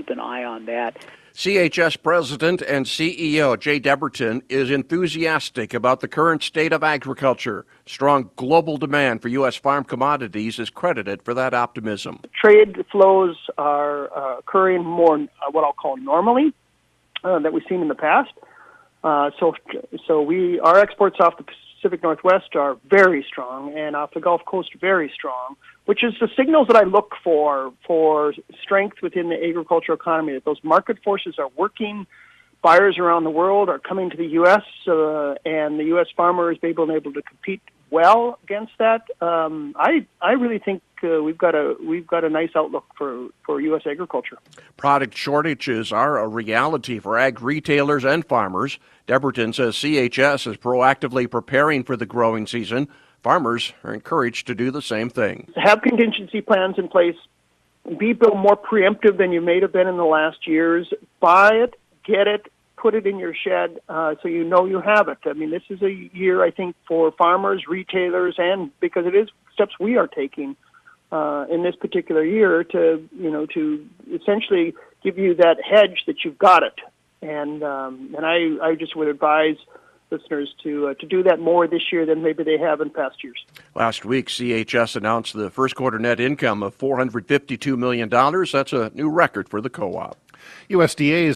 keep an eye on that. CHS President and CEO Jay Debberton is enthusiastic about the current state of agriculture. Strong global demand for U.S. farm commodities is credited for that optimism. Trade flows are occurring more what I'll call normally that we've seen in the past. So our exports off the Pacific Northwest are very strong, and off the Gulf Coast very strong, which is the signals that I look for strength within the agricultural economy, that those market forces are working. Buyers around the world are coming to the U.S., and the U.S. farmer is able to compete well against that. I really think we've got a nice outlook for U.S. agriculture. Product shortages are a reality for ag retailers and farmers. Debberton says CHS is proactively preparing for the growing season. Farmers are encouraged to do the same thing. Have contingency plans in place. Be more preemptive than you may have been in the last years. Buy it, get it, put it in your shed so you know you have it. I mean, this is a year, I think, for farmers, retailers, and because it is steps we are taking in this particular year to essentially give you that hedge that you've got it. And I just would advise listeners to do that more this year than maybe they have in past years. Last week, CHS announced the first quarter net income of $452 million. That's a new record for the co-op. USDA is